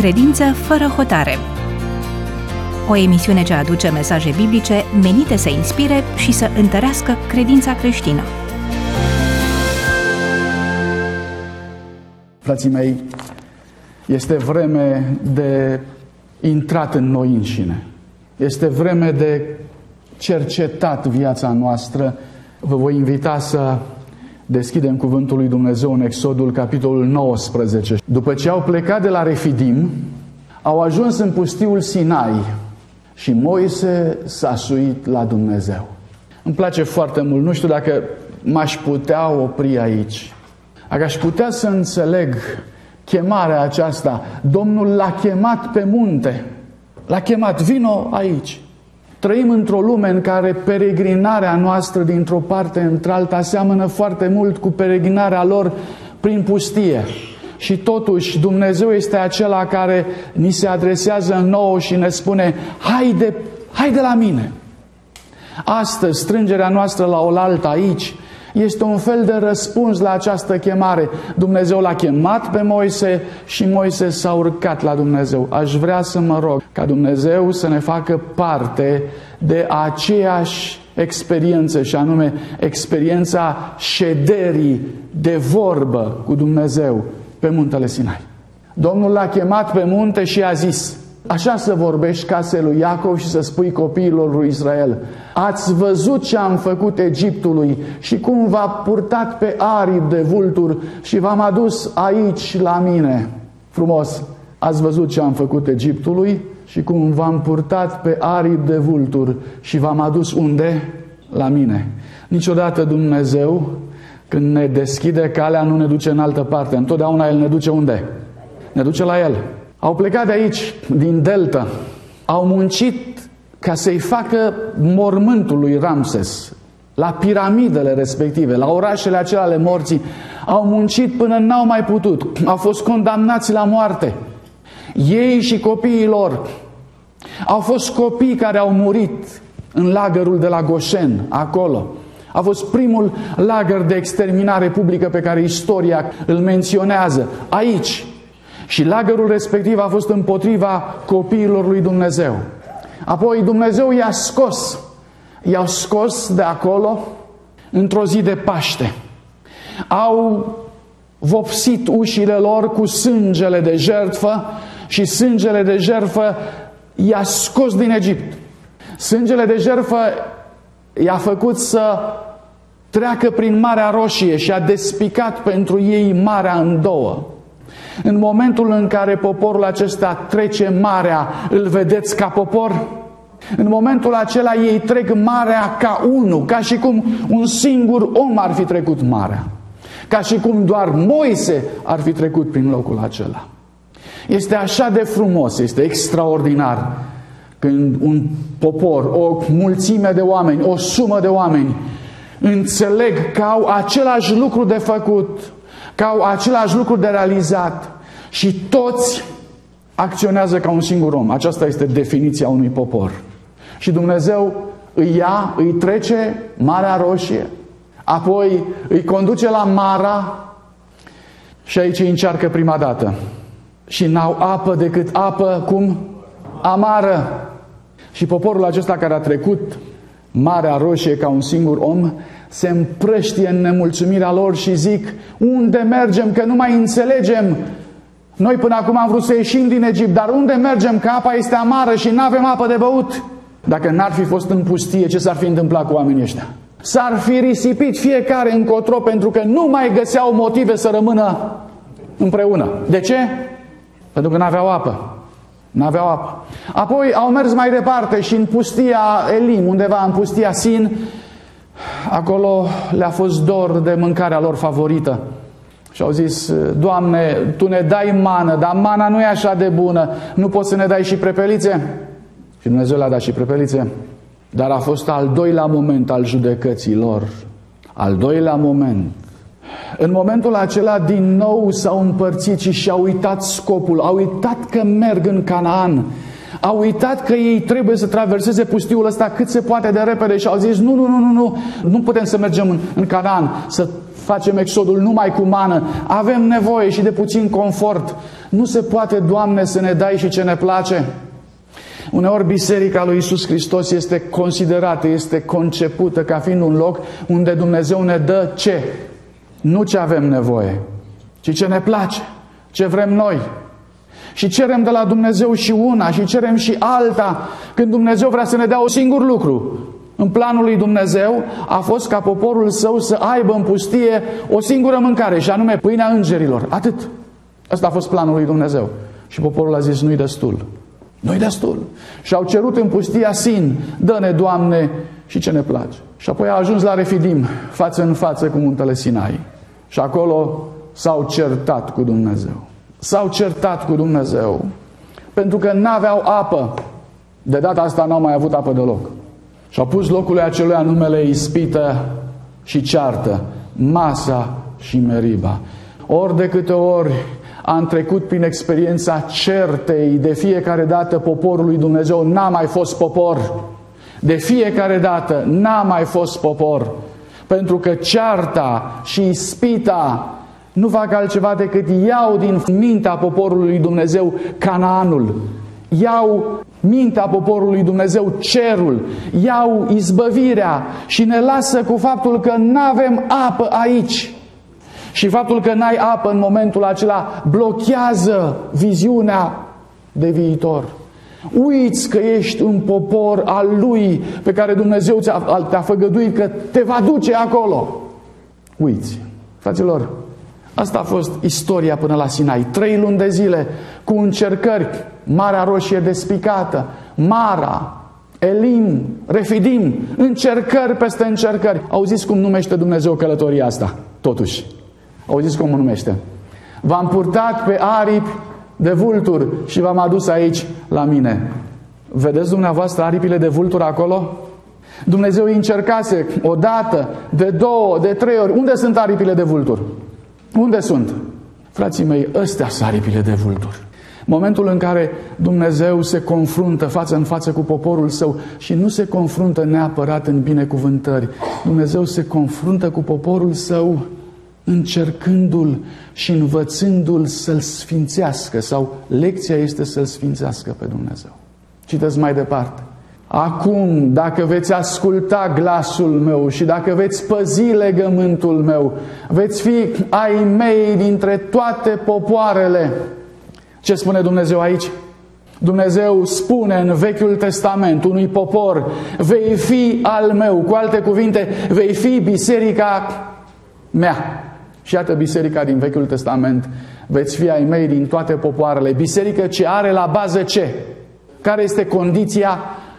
Credință fără hotare. O emisiune ce aduce mesaje biblice menite să inspire și să întărească credința creștină. Frații mei, este vreme de intrat în noi înșine. Este vreme de cercetat viața noastră. Vă voi invita să deschidem Cuvântul lui Dumnezeu în Exodul, capitolul 19. După ce au plecat de la Refidim, au ajuns în pustiul Sinai și Moise s-a suit la Dumnezeu. Îmi place foarte mult, nu știu dacă m-aș putea opri aici. Dacă aș putea să înțeleg chemarea aceasta, Domnul l-a chemat pe munte, l-a chemat, vino aici. Trăim într-o lume în care peregrinarea noastră dintr-o parte într-alta seamănă foarte mult cu peregrinarea lor prin pustie. Și totuși Dumnezeu este acela care ni se adresează nouă și ne spune, haide la mine. Astăzi, strângerea noastră la oaltă aici este un fel de răspuns la această chemare. Dumnezeu l-a chemat pe Moise și Moise s-a urcat la Dumnezeu. Aș vrea să mă rog ca Dumnezeu să ne facă parte de aceeași experiență, și anume experiența șederii de vorbă cu Dumnezeu pe muntele Sinai. Domnul l-a chemat pe munte și a zis, așa să vorbești casei lui Iacov și să spui copiilor lui Israel, ați văzut ce am făcut Egiptului și cum v-a purtat pe aripi de vulturi și v-am adus aici la mine. Frumos! Ați văzut ce am făcut Egiptului și cum v-am purtat pe aripi de vulturi și v-am adus unde? La mine. Niciodată Dumnezeu, când ne deschide calea, nu ne duce în altă parte. Întotdeauna El ne duce unde? Ne duce la El. Au plecat de aici, din delta, au muncit ca să-i facă mormântul lui Ramses, la piramidele respective, la orașele acelea ale morții. Au muncit până n-au mai putut, au fost condamnați la moarte. Ei și copiii lor au fost copii care au murit în lagărul de la Goșen, acolo. A fost primul lagăr de exterminare publică pe care istoria îl menționează, aici. Și lagărul respectiv a fost împotriva copiilor lui Dumnezeu. Apoi Dumnezeu i-a scos de acolo într-o zi de Paște. Au vopsit ușile lor cu sângele de jertfă și sângele de jertfă i-a scos din Egipt. Sângele de jertfă i-a făcut să treacă prin Marea Roșie și a despicat pentru ei marea în două. În momentul în care poporul acesta trece marea, îl vedeți ca popor? În momentul acela ei trec marea ca unul, ca și cum un singur om ar fi trecut marea. Ca și cum doar Moise ar fi trecut prin locul acela. Este așa de frumos, este extraordinar când un popor, o mulțime de oameni, o sumă de oameni înțeleg că au același lucru de făcut, că au același lucru de realizat și toți acționează ca un singur om. Aceasta este definiția unui popor. Și Dumnezeu îi trece Marea Roșie, apoi îi conduce la Mara și aici îi încearcă prima dată. Și n-au apă decât apă, cum? Amară. Și poporul acesta care a trecut Marea Roșie ca un singur om se împrăștie în nemulțumirea lor și zic, unde mergem, că nu mai înțelegem? Noi până acum am vrut să ieșim din Egipt, dar unde mergem, că apa este amară și nu avem apă de băut? Dacă n-ar fi fost în pustie, ce s-ar fi întâmplat cu oamenii ăștia? S-ar fi risipit fiecare încotro pentru că nu mai găseau motive să rămână împreună. De ce? Pentru că n-aveau apă. N-aveau apă. Apoi au mers mai departe și în pustia Elim, undeva în pustia Sin, acolo le-a fost dor de mâncarea lor favorită. Și au zis, Doamne, Tu ne dai mană, dar mana nu e așa de bună, nu poți să ne dai și prepelițe? Și Dumnezeu le-a dat și prepelițe. Dar a fost al doilea moment al judecății lor. Al doilea moment. În momentul acela din nou s-au împărțit și și-au uitat scopul. Au uitat că merg în Canaan. Au uitat că ei trebuie să traverseze pustiul ăsta cât se poate de repede și au zis, nu putem să mergem în Canaan, să facem exodul numai cu mană. Avem nevoie și de puțin confort. Nu se poate, Doamne, să ne dai și ce ne place. Uneori Biserica lui Iisus Hristos este considerată, este concepută ca fiind un loc unde Dumnezeu ne dă ce? Nu ce avem nevoie, ci ce ne place, ce vrem noi. Și cerem de la Dumnezeu și una și cerem și alta, când Dumnezeu vrea să ne dea un singur lucru. În planul lui Dumnezeu a fost ca poporul său să aibă în pustie o singură mâncare, și anume pâinea îngerilor. Atât. Ăsta a fost planul lui Dumnezeu. Și poporul a zis, nu-i destul. Nu-i destul. Și au cerut în pustia Sin, dă-ne, Doamne, și ce ne place. Și apoi a ajuns la Refidim, față în față cu muntele Sinai. Și acolo s-au certat cu Dumnezeu. S-au certat cu Dumnezeu. Pentru că n-aveau apă. De data asta n-au mai avut apă deloc. Și au pus locului acelui numele ispită și ceartă, Masa și Meriba. Ori de câte ori am trecut prin experiența certei, de fiecare dată poporul lui Dumnezeu n-a mai fost popor. De fiecare dată n-a mai fost popor. Pentru că cearta și ispita nu fac altceva decât iau din mintea poporului lui Dumnezeu Canaanul. Iau mintea poporului lui Dumnezeu cerul. Iau izbăvirea și ne lasă cu faptul că n-avem apă aici. Și faptul că n-ai apă în momentul acela blochează viziunea de viitor. Uiți că ești un popor al Lui pe care Dumnezeu te-a făgăduit că te va duce acolo. Uiți. Fraților, asta a fost istoria până la Sinai. 3 luni de zile cu încercări. Marea Roșie despicată, Mara, Elim, Refidim, încercări peste încercări. Auziți cum numește Dumnezeu călătoria asta? Totuși. Auziți cum o numește? V-am purtat pe aripi de vulturi și v-am adus aici la mine. Vedeți dumneavoastră aripile de vulturi acolo? Dumnezeu îi încercase o dată, de 2, de 3 ori. Unde sunt aripile de vulturi? Unde sunt? Frații mei, ăstea sunt aripile de vulturi. Momentul în care Dumnezeu se confruntă față în față cu poporul său și nu se confruntă neapărat în binecuvântări. Dumnezeu se confruntă cu poporul său încercându-l și învățându-l să-l sfințească, sau lecția este să-l sfințească pe Dumnezeu. Citeți mai departe. Acum, dacă veți asculta glasul meu și dacă veți păzi legământul meu, veți fi ai mei dintre toate popoarele. Ce spune Dumnezeu aici? Dumnezeu spune în Vechiul Testament unui popor, vei fi al meu. Cu alte cuvinte, vei fi biserica mea. Și iată biserica din Vechiul Testament, veți fi ai mei din toate popoarele. Biserică ce are la bază ce? Care este condiția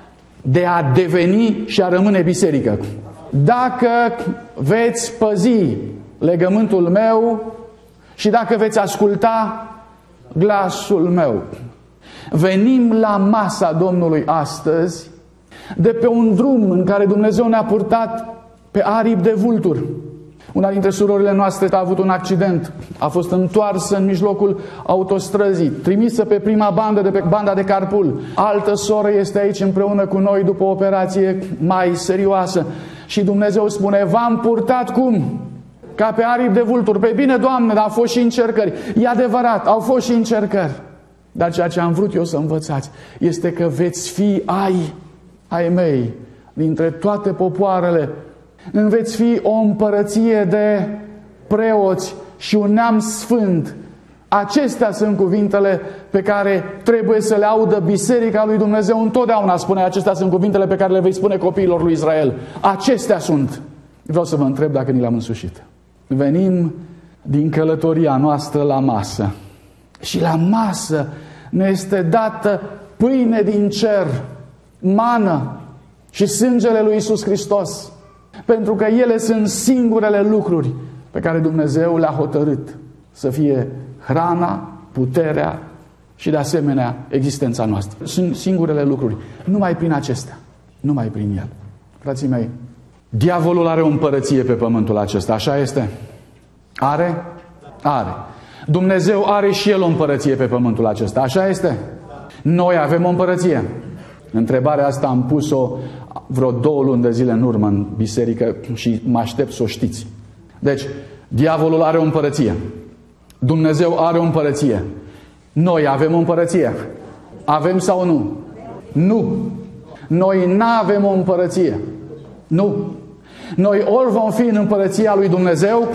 de a deveni și a rămâne biserică? Dacă veți păzi legământul meu și dacă veți asculta glasul meu. Venim la masa Domnului astăzi de pe un drum în care Dumnezeu ne-a purtat pe aripi de vulturi. Una dintre surorile noastre a avut un accident, a fost întoarsă în mijlocul autostrăzii, trimisă pe prima bandă de pe banda de carpool. Altă soră este aici împreună cu noi după o operație mai serioasă. Și Dumnezeu spune, v-am purtat cum? Ca pe aripi de vulturi. Pe bine, Doamne, dar au fost și încercări. E adevărat, au fost și încercări. Dar ceea ce am vrut eu să învățați este că veți fi ai mei dintre toate popoarele. Veți fi o împărăție de preoți și un neam sfânt. Acestea sunt cuvintele pe care trebuie să le audă Biserica lui Dumnezeu întotdeauna. Spune, acestea sunt cuvintele pe care le vei spune copiilor lui Israel. Acestea sunt. Vreau să vă întreb dacă ni le-am însușit. Venim din călătoria noastră la masă. Și la masă ne este dată pâine din cer, mană și sângele lui Iisus Hristos. Pentru că ele sunt singurele lucruri pe care Dumnezeu le-a hotărât să fie hrana, puterea și de asemenea existența noastră. Sunt singurele lucruri. Numai prin acestea. Numai prin El. Frații mei, diavolul are o împărăție pe pământul acesta. Așa este? Are? Are. Dumnezeu are și El o împărăție pe pământul acesta. Așa este? Noi avem o împărăție. Întrebarea asta am pus-o vreo 2 luni de zile în urmă în biserică și mă aștept să o știți. Deci, Diavolul are o împărăție. Dumnezeu are o împărăție. Noi avem o împărăție. Avem sau nu? Nu. Noi n-avem o împărăție. Nu. Noi ori vom fi în împărăția lui Dumnezeu,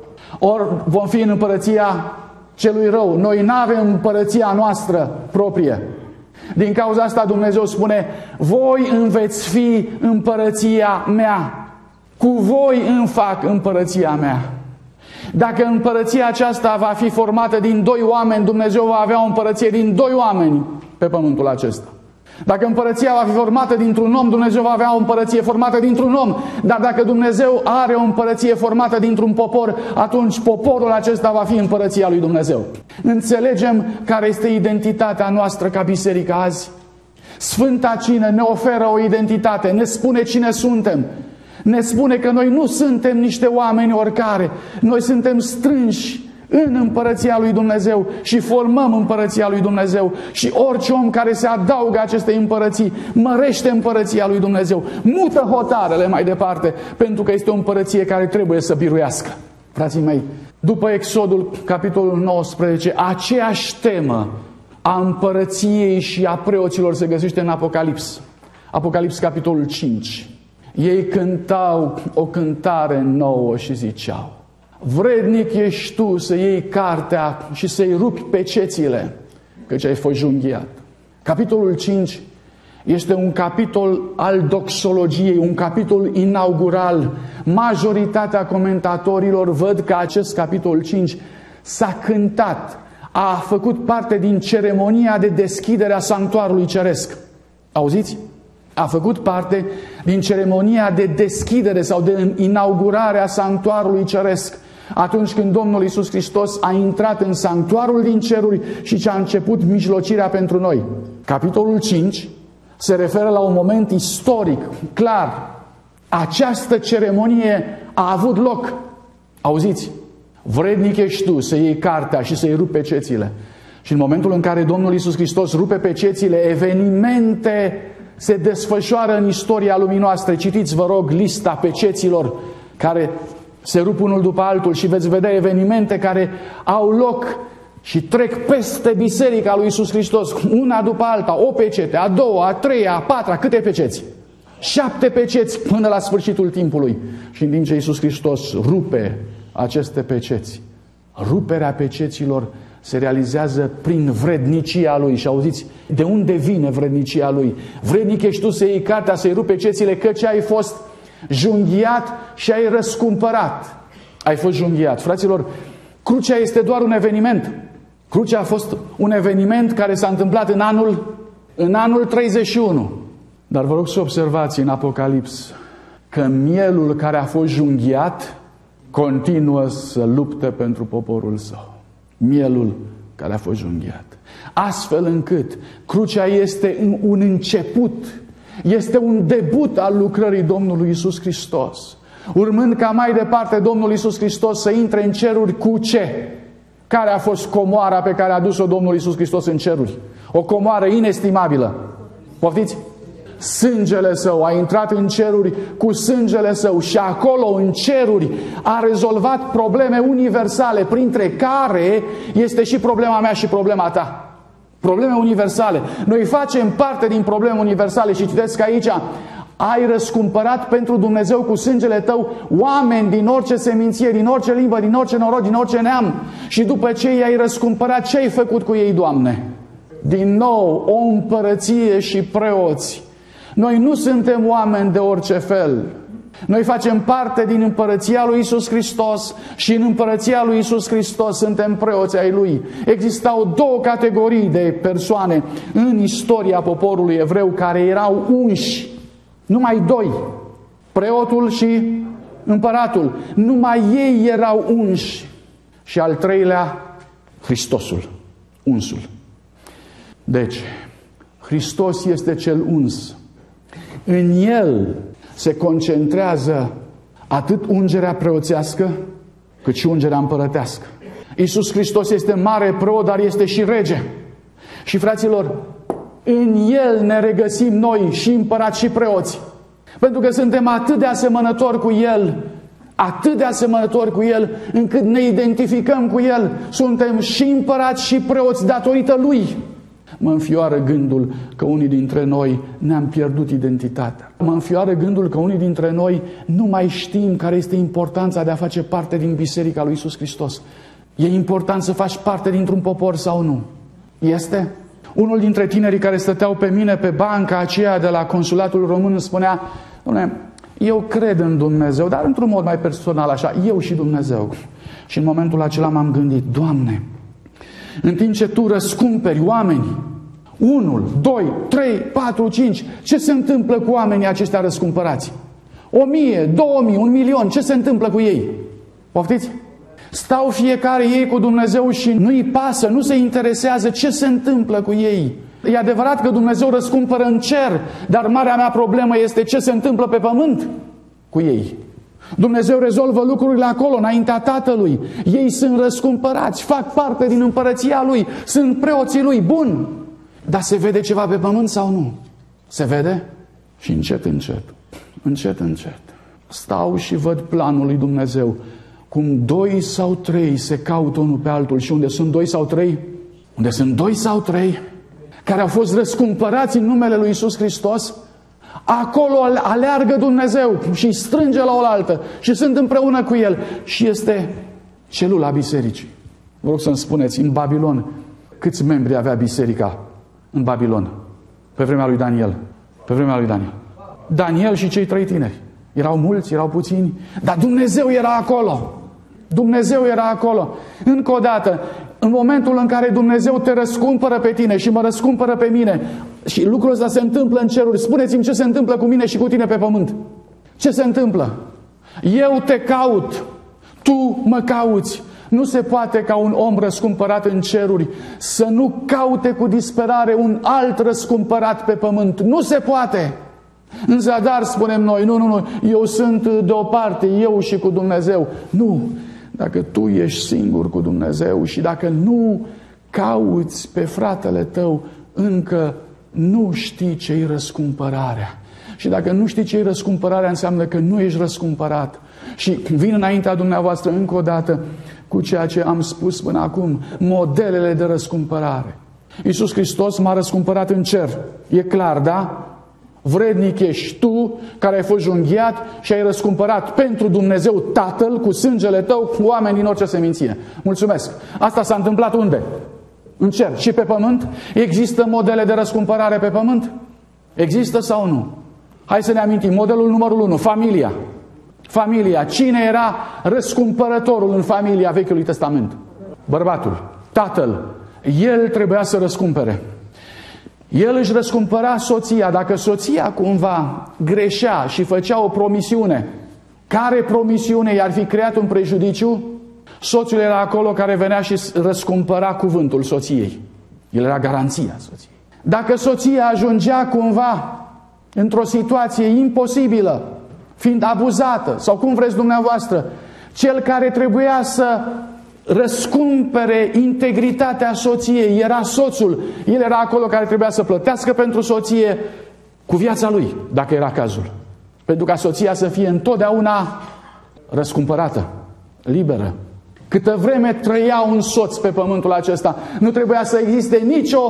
ori vom fi în împărăția celui rău. Noi n-avem împărăția noastră proprie. Din cauza asta Dumnezeu spune: voi îmi veți fi împărăția mea. Cu voi îmi fac împărăția mea. Dacă împărăția aceasta va fi formată din doi oameni, Dumnezeu va avea o împărăție din doi oameni pe pământul acesta. Dacă împărăția va fi formată dintr-un om, Dumnezeu va avea o împărăție formată dintr-un om. Dar dacă Dumnezeu are o împărăție formată dintr-un popor, atunci poporul acesta va fi împărăția lui Dumnezeu. Înțelegem care este identitatea noastră ca biserică azi? Sfânta Cină ne oferă o identitate, ne spune cine suntem. Ne spune că noi nu suntem niște oameni oricare. Noi suntem strânși în împărăția lui Dumnezeu și formăm împărăția lui Dumnezeu. Și orice om care se adaugă acestei împărății mărește împărăția lui Dumnezeu, mută hotarele mai departe, pentru că este o împărăție care trebuie să biruiască. Frații mei, după Exodul, capitolul 19, aceeași temă a împărăției și a preoților se găsește în Apocalips. Apocalips, capitolul 5. Ei cântau o cântare nouă și ziceau: vrednic ești tu să iei cartea și să-i rupi pecețile, căci ai fost junghiat. Capitolul 5 este un capitol al doxologiei, un capitol inaugural. Majoritatea comentatorilor văd că acest capitol 5 s-a cântat, a făcut parte din ceremonia de deschidere a sanctuarului ceresc. Auziți? A făcut parte din ceremonia de deschidere sau de inaugurare a sanctuarului ceresc. Atunci când Domnul Iisus Hristos a intrat în sanctuarul din ceruri și ce a început mijlocirea pentru noi. Capitolul 5 se referă la un moment istoric, clar. Această ceremonie a avut loc. Auziți? Vrednic ești tu să iei cartea și să-i rupi pecețile. Și în momentul în care Domnul Iisus Hristos rupe pecețile, evenimente se desfășoară în istoria lumii noastre. Citiți, vă rog, lista peceților care se rup unul după altul și veți vedea evenimente care au loc și trec peste biserica lui Iisus Hristos, una după alta, o pecete, a doua, a treia, a patra, câte peceți? 7 peceți până la sfârșitul timpului. Și în timp ce Iisus Hristos rupe aceste peceți, ruperea peceților se realizează prin vrednicia Lui. Și auziți, de unde vine vrednicia Lui? Vrednic ești tu să iei cartea, să-i rupi pecețile, căci ai fost junghiat și ai răscumpărat. Ai fost junghiat. Fraților, crucea este doar un eveniment. Crucea a fost un eveniment care s-a întâmplat în anul 31. Dar vă rog să observați în Apocalips că mielul care a fost junghiat continuă să lupte pentru poporul său. Mielul care a fost junghiat. Astfel încât crucea este un început, este un debut al lucrării Domnului Iisus Hristos. Urmând ca mai departe Domnul Iisus Hristos să intre în ceruri cu ce? Care a fost comoara pe care a dus-o Domnul Iisus Hristos în ceruri? O comoară inestimabilă. Poftiți? Sângele Său, a intrat în ceruri cu sângele Său și acolo în ceruri a rezolvat probleme universale, printre care este și problema mea și problema ta. Probleme universale. Noi facem parte din probleme universale și citeți că aici ai răscumpărat pentru Dumnezeu cu sângele tău oameni din orice seminție, din orice limbă, din orice norod, din orice neam. Și după ce i-ai răscumpărat, ce ai făcut cu ei, Doamne? Din nou, o împărăție și preoți. Noi nu suntem oameni de orice fel. Noi facem parte din împărăția lui Iisus Hristos și în împărăția lui Iisus Hristos suntem preoți ai Lui. Existau două categorii de persoane în istoria poporului evreu care erau unși. Numai doi. Preotul și împăratul. Numai ei erau unși. Și al treilea, Hristosul. Unsul. Deci, Hristos este cel uns. În El se concentrează atât ungerea preoțească, cât și ungerea împărătească. Iisus Hristos este mare preot, dar este și rege. Și fraților, în El ne regăsim noi și împărați și preoți. Pentru că suntem atât de asemănători cu El, atât de asemănători cu El, încât ne identificăm cu El. Suntem și împărați și preoți datorită Lui. Mă înfioară gândul că unii dintre noi ne-am pierdut identitatea. Mă înfioară gândul că unii dintre noi nu mai știm care este importanța de a face parte din Biserica lui Iisus Hristos. E important să faci parte dintr-un popor sau nu? Este? Unul dintre tinerii care stăteau pe mine pe banca aceea de la Consulatul Român îmi spunea: Doamne, eu cred în Dumnezeu, dar într-un mod mai personal așa, eu și Dumnezeu. Și în momentul acela m-am gândit: Doamne, în timp ce Tu răscumperi oameni, 1, 2, 3, 4, 5, ce se întâmplă cu oamenii aceștia răscumpărați? 1000, 2000, 1.000.000, ce se întâmplă cu ei? Poftiți? Stau fiecare ei cu Dumnezeu și nu-i pasă, nu se interesează ce se întâmplă cu ei. E adevărat că Dumnezeu răscumpără în cer, dar marea mea problemă este ce se întâmplă pe pământ cu ei. Dumnezeu rezolvă lucrurile acolo, înaintea Tatălui. Ei sunt răscumpărați, fac parte din împărăția Lui, sunt preoții Lui, bun. Dar se vede ceva pe pământ sau nu? Se vede? Și încet, încet, stau și văd planul lui Dumnezeu. Cum 2 sau 3 se caută unul pe altul. Și unde sunt 2 sau 3? Unde sunt 2 sau 3 care au fost răscumpărați în numele lui Iisus Hristos, acolo aleargă Dumnezeu și îi strânge la oaltă și sunt împreună cu El. Și este celula bisericii. Vă rog să-mi spuneți, în Babilon, câți membri avea biserica în Babilon? Pe vremea lui Daniel. Pe vremea lui Daniel. Daniel și cei 3 tineri. Erau mulți, erau puțini, dar Dumnezeu era acolo. Dumnezeu era acolo. Încă o dată, în momentul în care Dumnezeu te răscumpără pe tine și mă răscumpără pe mine și lucrul ăsta se întâmplă în ceruri, spuneți-mi ce se întâmplă cu mine și cu tine pe pământ. Ce se întâmplă? Eu te caut, tu mă cauți. Nu se poate ca un om răscumpărat în ceruri să nu caute cu disperare un alt răscumpărat pe pământ. Nu se poate. În zadar spunem noi, nu, eu sunt deoparte, eu și cu Dumnezeu. Nu, dacă tu ești singur cu Dumnezeu și dacă nu cauți pe fratele tău, încă nu știi ce-i răscumpărarea. Și dacă nu știi ce-i răscumpărarea, înseamnă că nu ești răscumpărat. Și vin înaintea dumneavoastră încă o dată cu ceea ce am spus până acum, modelele de răscumpărare. Iisus Hristos m-a răscumpărat în cer. E clar, da? Vrednic ești tu care ai fost junghiat și ai răscumpărat pentru Dumnezeu Tatăl cu sângele tău cu oameni din orice seminție. Mulțumesc! Asta s-a întâmplat unde? În cer. Și pe pământ? Există modele de răscumpărare pe pământ? Există sau nu? Hai să ne amintim. Modelul numărul 1, familia. Familia. Cine era răscumpărătorul în familia Vechiului Testament? Bărbatul. Tatăl. El trebuia să răscumpere. El își răscumpăra soția. Dacă soția cumva greșea și făcea o promisiune, care promisiune i-ar fi creat un prejudiciu? Soțul era acolo care venea și răscumpăra cuvântul soției. El era garanția soției. Dacă soția ajungea cumva într-o situație imposibilă, fiind abuzată, sau cum vreți dumneavoastră, cel care trebuia să răscumpere integritatea soției era soțul. El era acolo care trebuia să plătească pentru soție cu viața lui, dacă era cazul. Pentru ca soția să fie întotdeauna răscumpărată, liberă. Câtă vreme trăia un soț pe pământul acesta, nu trebuia să existe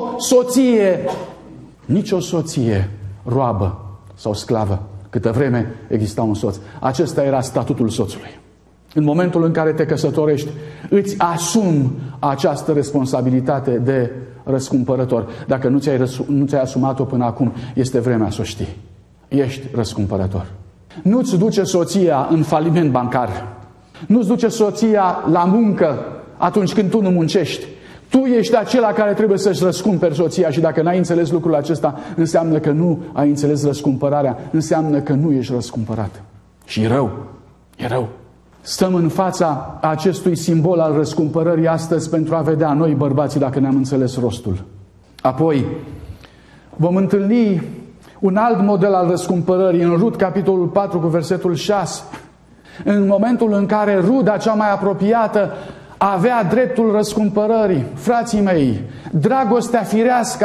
nicio soție roabă sau sclavă. Câtă vreme exista un soț. Acesta era statutul soțului. În momentul în care te căsătorești, îți asumi această responsabilitate de răscumpărător. Dacă nu ți-ai asumat-o până acum, este vremea să o știi. Ești răscumpărător. Nu-ți duce soția în faliment bancar. Nu-ți duce soția la muncă atunci când tu nu muncești. Tu ești acela care trebuie să-și răscumperi soția și dacă n-ai înțeles lucrul acesta, înseamnă că nu ai înțeles răscumpărarea, înseamnă că nu ești răscumpărat. Și e rău. E rău. Stăm în fața acestui simbol al răscumpărării astăzi pentru a vedea noi, bărbații, dacă ne-am înțeles rostul. Apoi vom întâlni un alt model al răscumpărării în Rut, capitolul 4, cu versetul 6. În momentul în care ruda cea mai apropiată avea dreptul răscumpărării. Frații mei, dragostea firească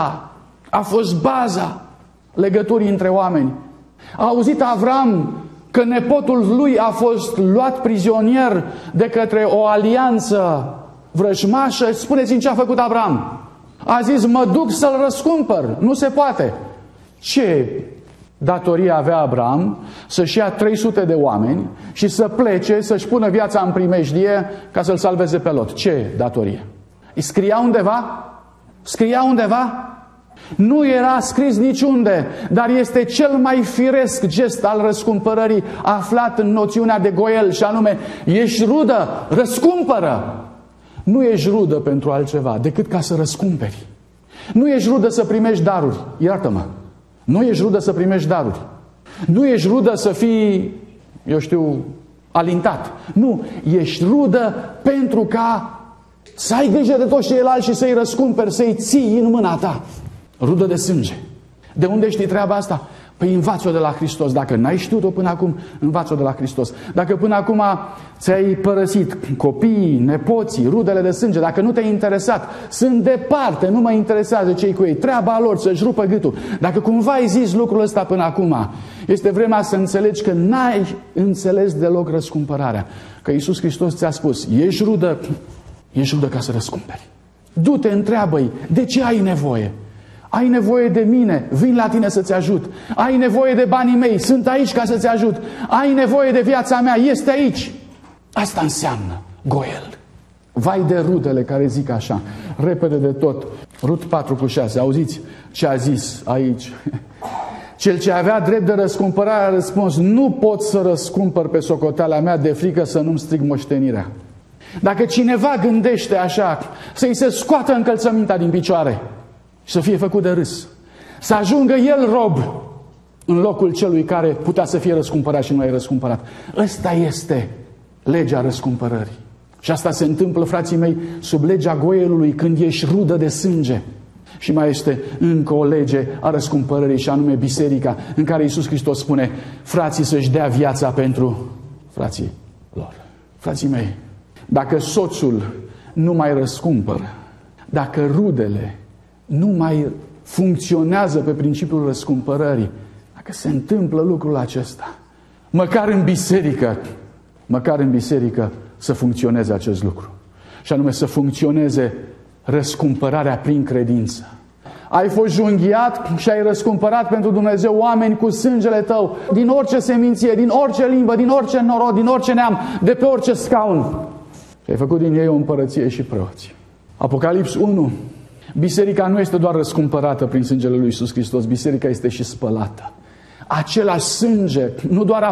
a fost baza legăturii între oameni. A auzit Avram că nepotul lui a fost luat prizonier de către o alianță vrăjmașă, spuneți-mi ce a făcut Avram. A zis, mă duc să-l răscumpăr. Nu se poate. Ce datorie avea Avram să-și ia 300 de oameni și să plece, să-și pună viața în primejdie ca să-l salveze pe Lot? Ce datorie? Îi scria undeva? Scria undeva? Nu era scris niciunde, dar este cel mai firesc gest al răscumpărării aflat în noțiunea de goel, și anume, ești rudă, răscumpără. Nu ești rudă pentru altceva decât ca să răscumperi. Nu ești rudă să primești daruri, iartă-mă. Nu ești rudă să primești daruri. Nu ești rudă să fii, eu știu, alintat. Nu, ești rudă pentru ca să ai grijă de toți ceilalți și să-i răscumperi, să-i ții în mâna ta. Rudă de sânge. De unde știi treaba asta? Păi învață-o de la Hristos. Dacă n-ai știut-o până acum, învață-o de la Hristos. Dacă până acum ți-ai părăsit copiii, nepoții, rudele de sânge, dacă nu te-ai interesat, sunt departe, nu mă interesează cei cu ei, treaba lor să-și rupă gâtul. Dacă cumva ai zis lucrul ăsta până acum, este vremea să înțelegi că n-ai înțeles deloc răscumpărarea. Că Iisus Hristos ți-a spus, ești rudă ca să răscumperi. Du-te, întreabă-i, de ce ai nevoie? Ai nevoie de mine, vin la tine să-ți ajut. Ai nevoie de banii mei, sunt aici ca să-ți ajut. Ai nevoie de viața mea, este aici. Asta înseamnă goel. Vai de rudele care zic așa, repede de tot. Rut 4:6, auziți ce a zis aici? Cel ce avea drept de răscumpărare a răspuns, nu pot să răscumpăr pe socoteala mea de frică să nu-mi strig moștenirea. Dacă cineva gândește așa, să-i se scoată încălțămintea din picioare și să fie făcut de râs, să ajungă el rob în locul celui care putea să fie răscumpărat și nu ai răscumpărat. Ăsta este legea răscumpărării. Și asta se întâmplă, frații mei, sub legea goelului, când ești rudă de sânge. Și mai este încă o lege a răscumpărării, și anume biserica, în care Iisus Hristos spune, frații să-și dea viața pentru frații lor. Frații mei, dacă soțul nu mai răscumpără, dacă rudele nu mai funcționează pe principiul răscumpărării, dacă se întâmplă lucrul acesta, măcar în biserică să funcționeze acest lucru. Și anume să funcționeze răscumpărarea prin credință. Ai fost junghiat și ai răscumpărat pentru Dumnezeu oameni cu sângele tău, din orice seminție, din orice limbă, din orice norod, din orice neam, de pe orice scaun. Și ai făcut din ei o împărăție și preoți. Apocalips 1. Biserica nu este doar răscumpărată prin sângele lui Iisus Hristos, biserica este și spălată. Același sânge nu doar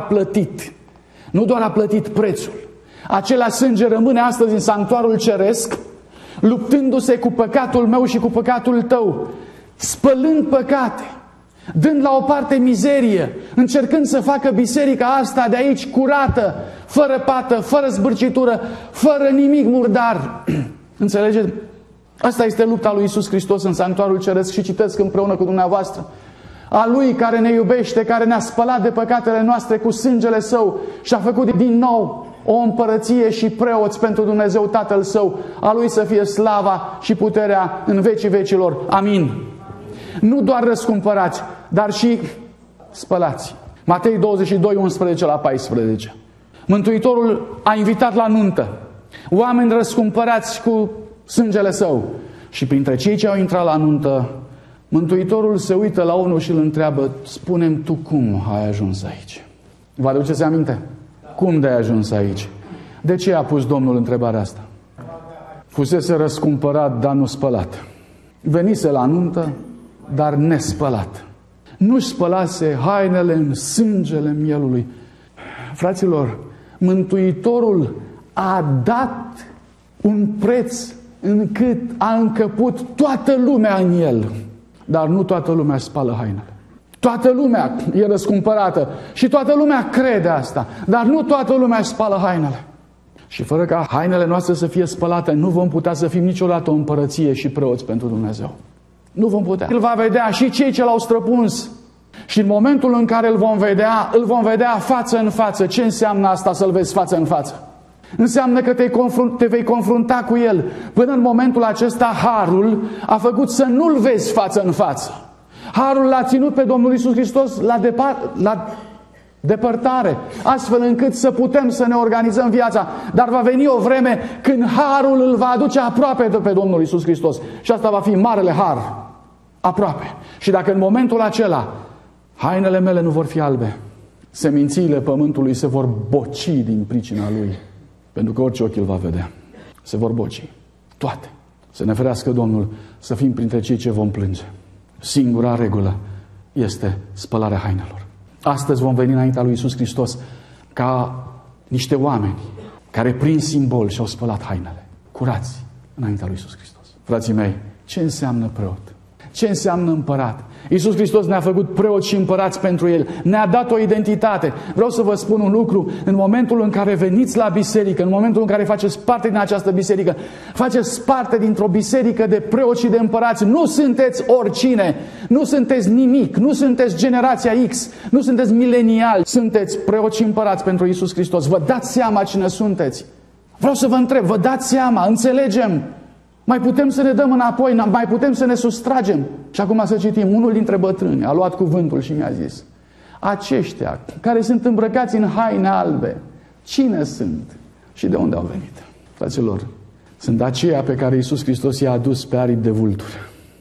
a plătit prețul. Același sânge rămâne astăzi în sanctuarul ceresc, luptându-se cu păcatul meu și cu păcatul tău, spălând păcate, dând la o parte mizerie, încercând să facă biserica asta de aici curată, fără pată, fără zbârcitură, fără nimic murdar. Înțelegeți? Asta este lupta lui Iisus Hristos în sanctuarul ceresc și citesc împreună cu dumneavoastră. A Lui care ne iubește, care ne-a spălat de păcatele noastre cu sângele Său și a făcut din nou o împărăție și preoți pentru Dumnezeu Tatăl Său. A Lui să fie slava și puterea în vecii vecilor. Amin. Nu doar răscumpărați, dar și spălați. Matei 22, 11 la 14. Mântuitorul a invitat la nuntă oameni răscumpărați cu sângele Său. Și printre cei ce au intrat la nuntă, Mântuitorul se uită la unul și îl întreabă, spune-mi tu cum ai ajuns aici? Vă aduceți aminte? Cum de-ai ajuns aici? De ce a pus Domnul întrebarea asta? Fusese răscumpărat, dar nu spălat. Venise la nuntă, dar nespălat. Nu-și spălase hainele în sângele mielului. Fraților, Mântuitorul a dat un preț încât a încăput toată lumea în El. Dar nu toată lumea spală hainele. Toată lumea e răscumpărată și toată lumea crede asta. Dar nu toată lumea spală hainele. Și fără ca hainele noastre să fie spălate, nu vom putea să fim niciodată o împărăție și preoți pentru Dumnezeu. Nu vom putea. Îl va vedea și cei ce l-au străpuns. Și în momentul în care îl vom vedea față în față. Ce înseamnă asta să-L vezi față în față? Înseamnă că te vei confrunta cu El. Până în momentul acesta, Harul a făcut să nu-L vezi față în față. Harul l-a ținut pe Domnul Iisus Hristos depărtare, astfel încât să putem să ne organizăm viața. Dar va veni o vreme când harul îl va aduce aproape de pe Domnul Iisus Hristos. Și asta va fi marele har, aproape. Și dacă în momentul acela hainele mele nu vor fi albe, semințiile pământului se vor boci din pricina lui. Pentru că orice ochi îl va vedea. Se vor boci. Toate. Să ne ferească Domnul să fim printre cei ce vom plânge. Singura regulă este spălarea hainelor. Astăzi vom veni înaintea lui Iisus Hristos ca niște oameni care prin simbol și-au spălat hainele. Curați înaintea lui Iisus Hristos. Frații mei, ce înseamnă preot? Ce înseamnă împărat? Iisus Hristos ne-a făcut preoți și împărați pentru El. Ne-a dat o identitate. Vreau să vă spun un lucru. În momentul în care veniți la biserică, în momentul în care faceți parte din această biserică, faceți parte dintr-o biserică de preoți și de împărați. Nu sunteți oricine. Nu sunteți nimic. Nu sunteți generația X. Nu sunteți mileniali. Sunteți preoți și împărați pentru Iisus Hristos. Vă dați seama cine sunteți? Vreau să vă întreb. Vă dați seama? Înțelegem? Mai putem să ne dăm înapoi, mai putem să ne sustragem. Și acum să citim, unul dintre bătrâni a luat cuvântul și mi-a zis: aceștia care sunt îmbrăcați în haine albe, cine sunt și de unde au venit? Fraților, sunt aceia pe care Iisus Hristos i-a adus pe aripi de vulturi.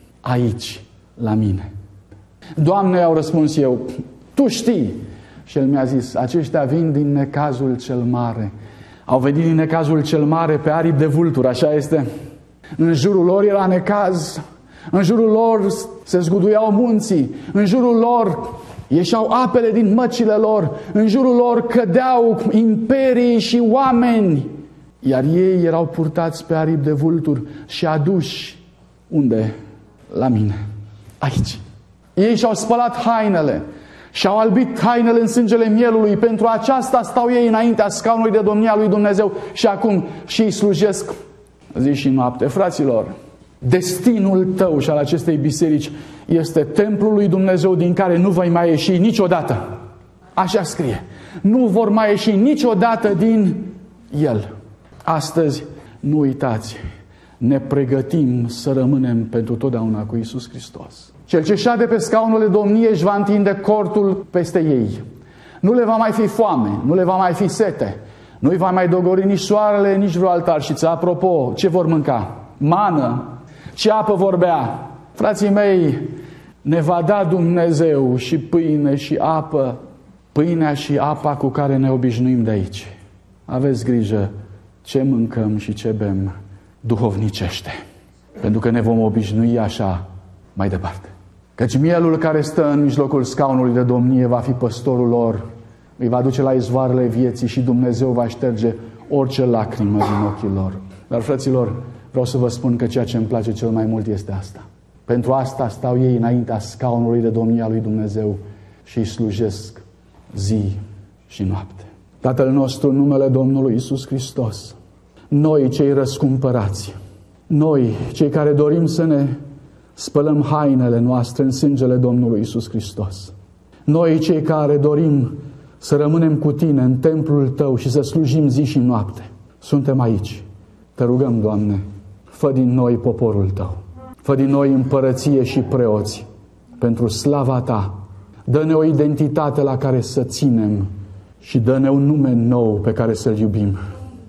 Aici, la mine. Doamne, i-au răspuns eu, Tu știi. Și El mi-a zis, aceștia vin din necazul cel mare. Au venit din necazul cel mare pe aripi de vulturi, așa este. În jurul lor era necaz, în jurul lor se zguduiau munții, în jurul lor ieșeau apele din măcile lor, în jurul lor cădeau imperii și oameni, iar ei erau purtați pe aripi de vulturi și aduși unde? La mine, aici. Ei și-au spălat hainele și-au albit hainele în sângele mielului, pentru aceasta stau ei înaintea scaunului de domnia lui Dumnezeu și acum și îi slujesc zi și noapte. Fraților, destinul tău și al acestei biserici este templul lui Dumnezeu din care nu vei mai ieși niciodată. Așa scrie. Nu vor mai ieși niciodată din el. Astăzi, nu uitați, ne pregătim să rămânem pentru totdeauna cu Iisus Hristos. Cel ce șade pe scaunul de domnie își va întinde cortul peste ei. Nu le va mai fi foame, nu le va mai fi sete. Nu-i va mai dogori nici soarele, nici vreo altă arșiță. Apropo, ce vor mânca? Mană. Ce apă vor bea? Frații mei, ne va da Dumnezeu și pâine și apă, pâinea și apa cu care ne obișnuim de aici. Aveți grijă ce mâncăm și ce bem duhovnicește, pentru că ne vom obișnui așa mai departe. Căci mielul care stă în mijlocul scaunului de domnie va fi păstorul lor, îi va duce la izvoarele vieții și Dumnezeu va șterge orice lacrimă din ochii lor. Dar, fraților, vreau să vă spun că ceea ce îmi place cel mai mult este asta. Pentru asta stau ei înaintea scaunului de domnia lui Dumnezeu și îi slujesc zi și noapte. Tatăl nostru, în numele Domnului Iisus Hristos, noi cei răscumpărați, noi cei care dorim să ne spălăm hainele noastre în sângele Domnului Iisus Hristos, noi cei care dorim să rămânem cu Tine în templul Tău și să slujim zi și noapte, suntem aici. Te rugăm, Doamne, fă din noi poporul Tău, fă din noi împărăție și preoți pentru slava Ta. Dă-ne o identitate la care să ținem și dă-ne un nume nou pe care să-L iubim.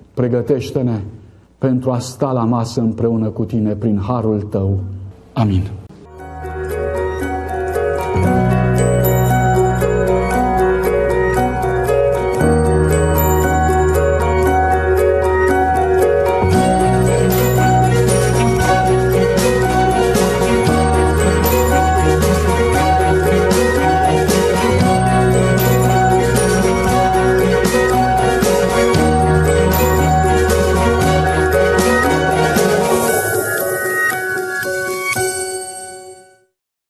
Pregătește-ne pentru a sta la masă împreună cu Tine prin harul Tău. Amin.